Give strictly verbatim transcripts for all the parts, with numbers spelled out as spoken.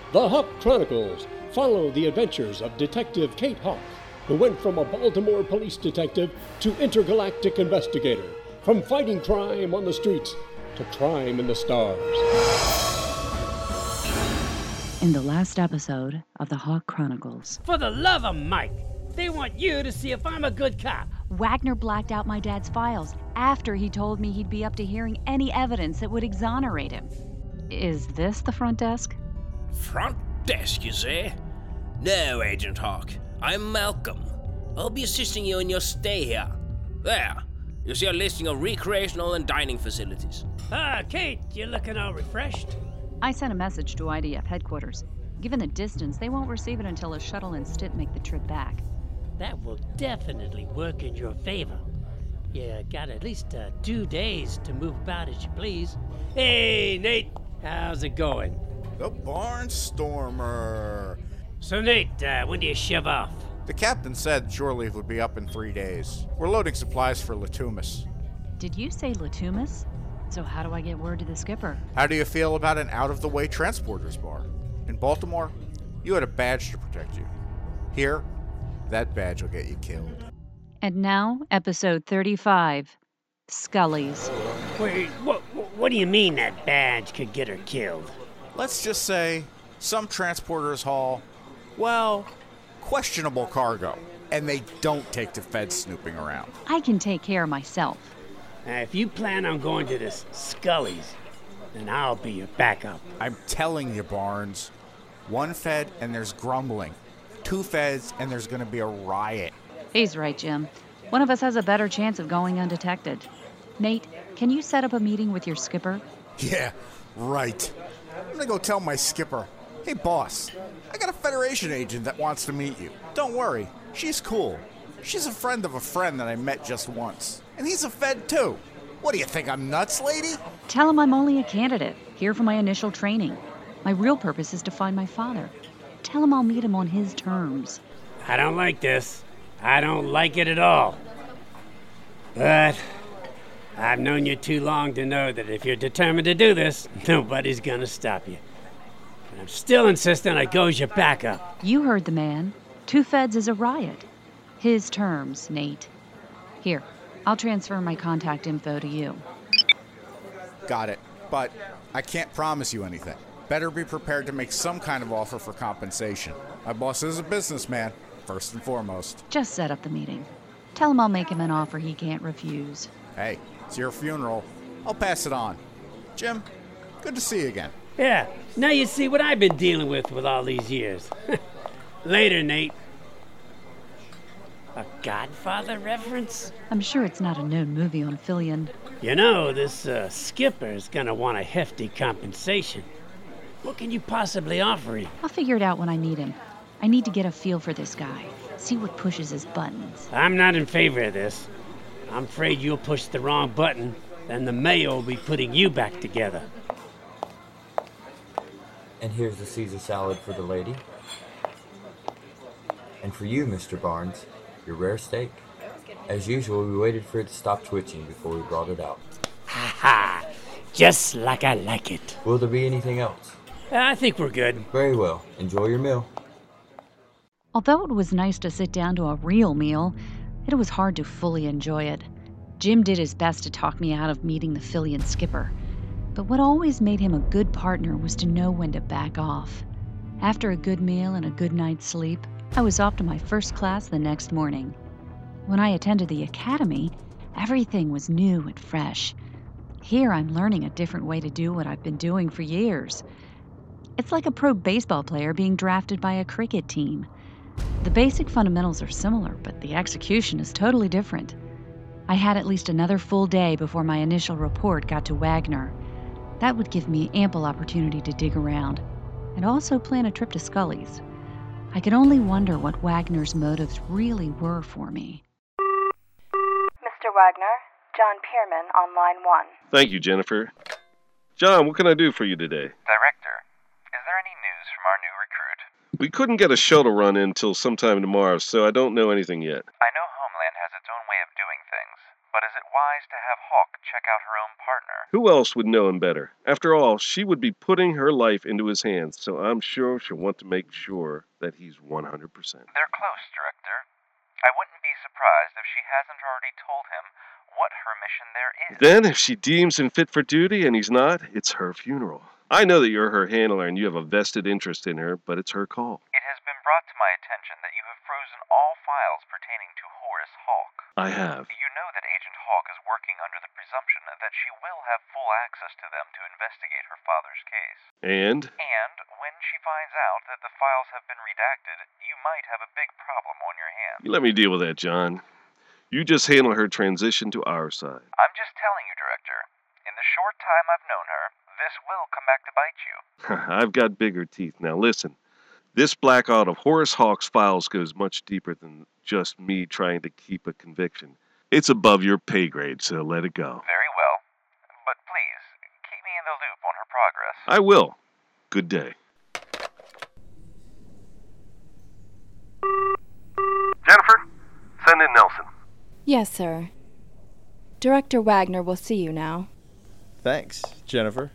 The Hawk Chronicles follow the adventures of Detective Kate Hawk, who went from a Baltimore police detective to intergalactic investigator, from fighting crime on the streets to crime in the stars. In the last episode of The Hawk Chronicles. For the love of Mike, they want you to see if I'm a good cop. Wagner blacked out my dad's files after he told me he'd be up to hearing any evidence that would exonerate him. Is this the front desk? Front desk, you say? No, Agent Hawk. I'm Malcolm. I'll be assisting you in your stay here. There, you see a listing of recreational and dining facilities. Ah, Kate, you're looking all refreshed. I sent a message to I D F headquarters. Given the distance, they won't receive it until a shuttle and Stitt make the trip back. That will definitely work in your favor. You got at least uh, two days to move about as you please. Hey, Nate, how's it going? The Barnstormer. So, Nate, uh, when do you shove off? The captain said shore leave would be up in three days. We're loading supplies for Latumas. Did you say Latumas? So how do I get word to the skipper? How do you feel about an out-of-the-way transporters bar? In Baltimore, you had a badge to protect you. Here, that badge will get you killed. And now, episode thirty-five, Scully's. Wait, what, what do you mean that badge could get her killed? Let's just say some transporters haul, well, questionable cargo, and they don't take the feds snooping around. I can take care of myself. Now, if you plan on going to this Scully's, then I'll be your backup. I'm telling you, Barnes, one fed and there's grumbling. Two feds and there's going to be a riot. He's right, Jim. One of us has a better chance of going undetected. Nate, can you set up a meeting with your skipper? Yeah, right. I'm going to go tell my skipper, hey, boss, I got a Federation agent that wants to meet you. Don't worry, she's cool. She's a friend of a friend that I met just once. And he's a Fed, too. What do you think, I'm nuts, lady? Tell him I'm only a candidate, here for my initial training. My real purpose is to find my father. Tell him I'll meet him on his terms. I don't like this. I don't like it at all. But I've known you too long to know that if you're determined to do this, nobody's gonna stop you. But I'm still insistent I go as your backup. You heard the man. Two feds is a riot. His terms, Nate. Here, I'll transfer my contact info to you. Got it. But I can't promise you anything. Better be prepared to make some kind of offer for compensation. My boss is a businessman, first and foremost. Just set up the meeting. Tell him I'll make him an offer he can't refuse. Hey, it's your funeral. I'll pass it on. Jim, good to see you again. Yeah, now you see what I've been dealing with with all these years. Later, Nate. A Godfather reference? I'm sure it's not a known movie on Fillion. You know, this uh, skipper's gonna want a hefty compensation. What can you possibly offer him? I'll figure it out when I meet him. I need to get a feel for this guy. See what pushes his buttons. I'm not in favor of this. I'm afraid you'll push the wrong button, then the mayo will be putting you back together. And here's the Caesar salad for the lady. And for you, Mister Barnes, your rare steak. As usual, we waited for it to stop twitching before we brought it out. Ha ha! Just like I like it. Will there be anything else? I think we're good. Very well. Enjoy your meal. Although it was nice to sit down to a real meal, it was hard to fully enjoy it. Jim did his best to talk me out of meeting the Fillion skipper. But what always made him a good partner was to know when to back off. After a good meal and a good night's sleep, I was off to my first class the next morning. When I attended the academy, everything was new and fresh. Here I'm learning a different way to do what I've been doing for years. It's like a pro baseball player being drafted by a cricket team. The basic fundamentals are similar, but the execution is totally different. I had at least another full day before my initial report got to Wagner. That would give me ample opportunity to dig around, and also plan a trip to Scully's. I could only wonder what Wagner's motives really were for me. Mister Wagner, John Pierman on line one. Thank you, Jennifer. John, what can I do for you today? Director, is there any news from our new recruit? We couldn't get a shuttle run in till sometime tomorrow, so I don't know anything yet. I know Homeland has its own way of doing things, but is it wise to have Hawk check out her own partner. Who else would know him better? After all, she would be putting her life into his hands, so I'm sure she'll want to make sure that he's one hundred percent. They're close, Director. I wouldn't be surprised if she hasn't already told him what her mission there is. Then, if she deems him fit for duty and he's not, it's her funeral. I know that you're her handler and you have a vested interest in her, but it's her call. It has been brought to my attention that you have frozen all files pertaining to Horace Hawk. I have. You know that Agent Hawk is working under the presumption that she will have full access to them to investigate her father's case. And? And when she finds out that the files have been redacted, you might have a big problem on your hands. You let me deal with that, John. You just handle her transition to our side. I'm just telling you, Director. In the short time I've known her, this will come back to bite you. I've got bigger teeth. Now listen, this blackout of Horace Hawk's files goes much deeper than just me trying to keep a conviction. It's above your pay grade, so let it go. Very well. But please, keep me in the loop on her progress. I will. Good day. Jennifer, send in Nelson. Yes, sir. Director Wagner will see you now. Thanks, Jennifer.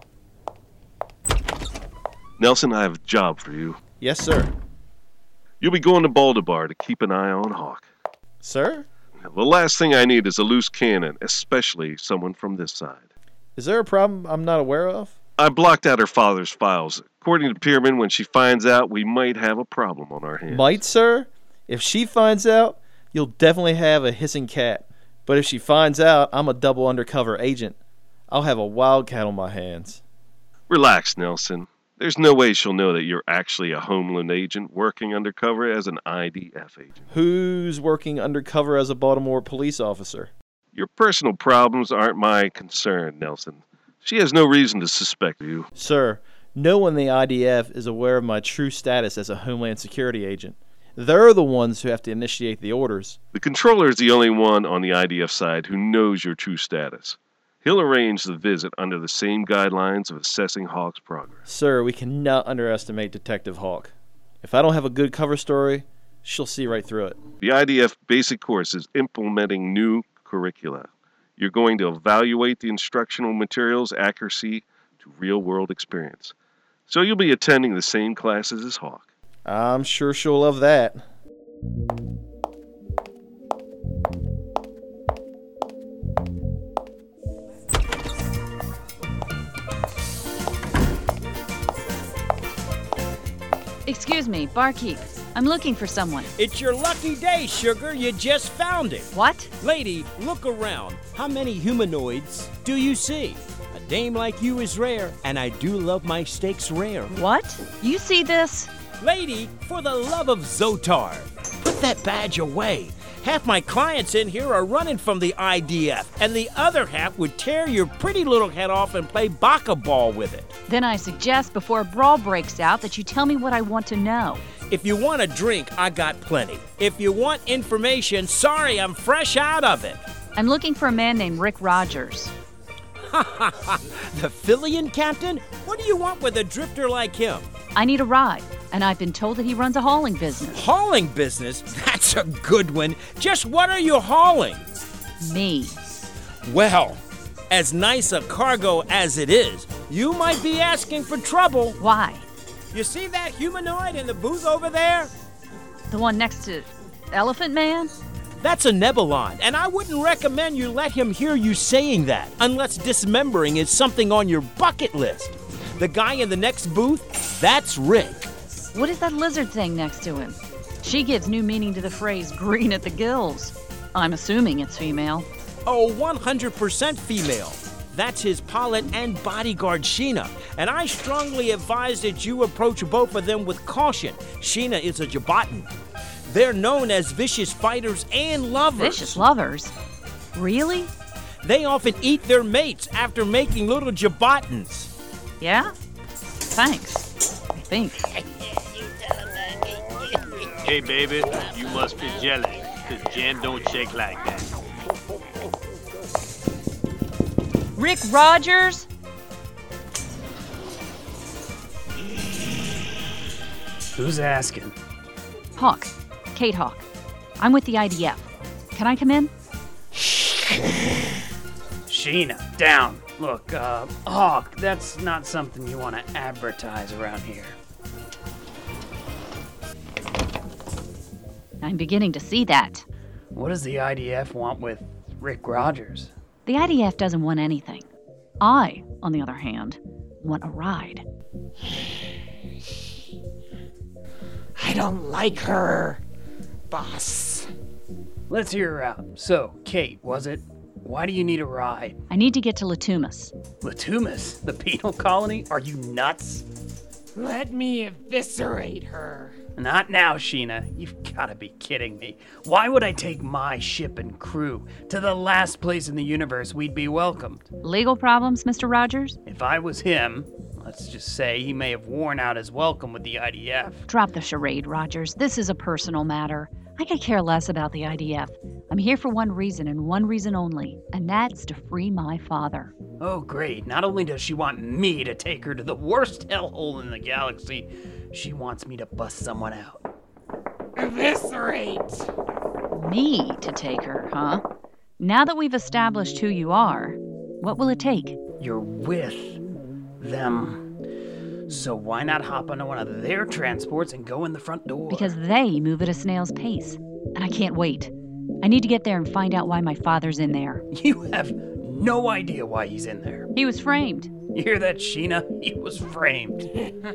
Nelson, I have a job for you. Yes, sir. You'll be going to Baldabar to keep an eye on Hawk. Sir? The last thing I need is a loose cannon, especially someone from this side. Is there a problem I'm not aware of? I blocked out her father's files. According to Pierman, when she finds out, we might have a problem on our hands. Might, sir? If she finds out, you'll definitely have a hissing cat. But if she finds out I'm a double undercover agent, I'll have a wildcat on my hands. Relax, Nelson. There's no way she'll know that you're actually a Homeland agent working undercover as an I D F agent. Who's working undercover as a Baltimore police officer? Your personal problems aren't my concern, Nelson. She has no reason to suspect you. Sir, no one in the I D F is aware of my true status as a Homeland Security agent. They're the ones who have to initiate the orders. The controller is the only one on the I D F side who knows your true status. He'll arrange the visit under the same guidelines of assessing Hawk's progress. Sir, we cannot underestimate Detective Hawk. If I don't have a good cover story, she'll see right through it. The I D F basic course is implementing new curricula. You're going to evaluate the instructional material's accuracy to real-world experience. So you'll be attending the same classes as Hawk. I'm sure she'll love that. Excuse me, barkeep. I'm looking for someone. It's your lucky day, sugar. You just found it. What? Lady, look around. How many humanoids do you see? A dame like you is rare, and I do love my steaks rare. What? You see this? Lady, for the love of Zotar, put that badge away. Half my clients in here are running from the I D F, and the other half would tear your pretty little head off and play baka ball with it. Then I suggest before a brawl breaks out that you tell me what I want to know. If you want a drink, I got plenty. If you want information, sorry, I'm fresh out of it. I'm looking for a man named Rick Rogers. Ha ha ha! The Fillion captain? What do you want with a drifter like him? I need a ride, and I've been told that he runs a hauling business. Hauling business? That's a good one. Just what are you hauling? Me. Well, as nice a cargo as it is, you might be asking for trouble. Why? You see that humanoid in the booth over there? The one next to Elephant Man? That's a Nebulon, and I wouldn't recommend you let him hear you saying that, unless dismembering is something on your bucket list. The guy in the next booth, that's Rick. What is that lizard thing next to him? She gives new meaning to the phrase green at the gills. I'm assuming it's female. Oh, one hundred percent female. That's his pilot and bodyguard, Sheena. And I strongly advise that you approach both of them with caution. Sheena is a Jabatan. They're known as vicious fighters and lovers. Vicious lovers? Really? They often eat their mates after making little Jabatans. Yeah? Thanks, I think. Hey, baby, you must be jealous, because Jen don't shake like that. Rick Rogers? Who's asking? Hawk. Kate Hawk. I'm with the I D F. Can I come in? Sheena, down. Look, uh, Hawk, that's not something you want to advertise around here. I'm beginning to see that. What does the I D F want with Rick Rogers? The I D F doesn't want anything. I, on the other hand, want a ride. I don't like her, boss. Let's hear her out. So, Kate, was it? Why do you need a ride? I need to get to Latumas. Latumas? The penal colony? Are you nuts? Let me eviscerate her. Not now, Sheena. You've gotta be kidding me. Why would I take my ship and crew to the last place in the universe we'd be welcomed? Legal problems, Mister Rogers? If I was him, let's just say he may have worn out his welcome with the I D F. Drop the charade, Rogers. This is a personal matter. I could care less about the I D F. I'm here for one reason and one reason only, and that's to free my father. Oh, great. Not only does she want me to take her to the worst hellhole in the galaxy, she wants me to bust someone out. Eviscerate! Me to take her, huh? Now that we've established who you are, what will it take? You're with them. So why not hop onto one of their transports and go in the front door? Because they move at a snail's pace, and I can't wait. I need to get there and find out why my father's in there. You have no idea why he's in there. He was framed. You hear that, Sheena? He was framed.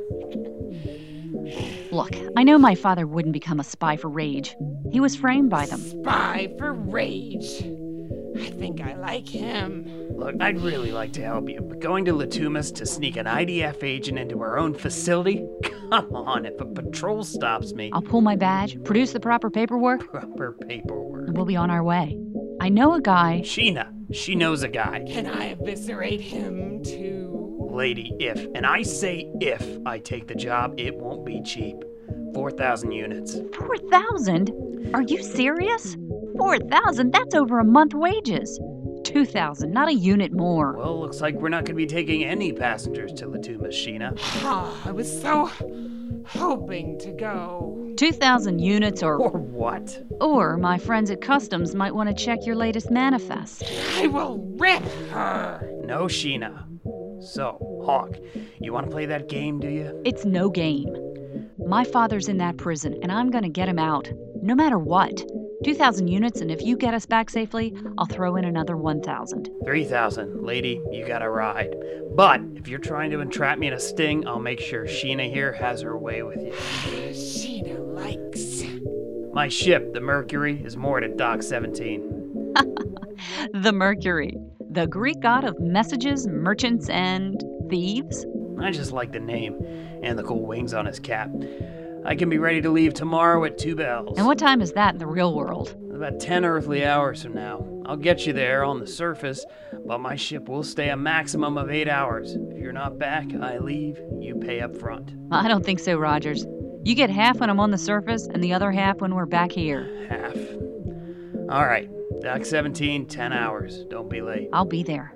Look, I know my father wouldn't become a spy for Rage. He was framed by them. Spy for Rage. I think I like him. Look, I'd really like to help you, but going to Latumas to sneak an I D F agent into our own facility? Come on, if a patrol stops me... I'll pull my badge, produce the proper paperwork. Proper paperwork. And we'll be on our way. I know a guy... Sheena, she knows a guy. Can I eviscerate him too? Lady, if, and I say if I take the job, it won't be cheap. four thousand units. four thousand? Are you serious? four thousand? That's over a month wages. two thousand, not a unit more. Well, looks like we're not going to be taking any passengers to Latumas, Sheena. Oh, I was so hoping to go. two thousand units or... Or what? Or my friends at Customs might want to check your latest manifest. I will rip her. No, Sheena. So, Hawk, you want to play that game, do you? It's no game. My father's in that prison, and I'm going to get him out, no matter what. two thousand units, and if you get us back safely, I'll throw in another one thousand. three thousand. Lady, you got a ride. But if you're trying to entrap me in a sting, I'll make sure Sheena here has her way with you. Sheena likes. My ship, the Mercury, is moored at Dock seventeen. The Mercury. The Greek god of messages, merchants, and thieves? I just like the name and the cool wings on his cap. I can be ready to leave tomorrow at two bells. And what time is that in the real world? About ten earthly hours from now. I'll get you there on the surface, but my ship will stay a maximum of eight hours. If you're not back, I leave, you pay up front. I don't think so, Rogers. You get half when I'm on the surface, and the other half when we're back here. Half. All right. Dock seventeen, ten hours. Don't be late. I'll be there.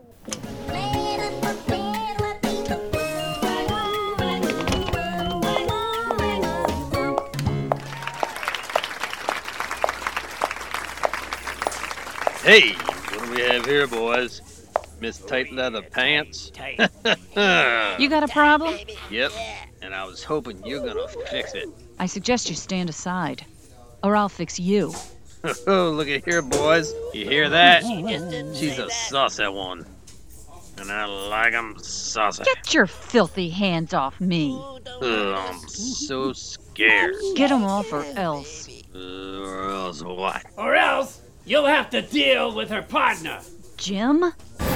Hey, what do we have here, boys? Miss Tight Leather Pants? You got a problem? Yep, and I was hoping you're gonna fix it. I suggest you stand aside, or I'll fix you. Oh, look at here, boys. You hear that? She's a saucy one. And I like 'em saucy. Get your filthy hands off me. Ugh, I'm so scared. Get 'em off or else. Uh, or else what? Or else you'll have to deal with her partner. Jim?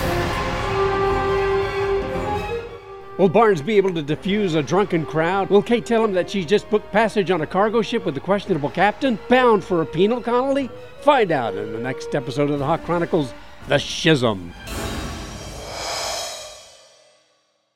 Will Barnes be able to defuse a drunken crowd? Will Kate tell him that she's just booked passage on a cargo ship with a questionable captain, bound for a penal colony? Find out in the next episode of the Hawk Chronicles, The Schism.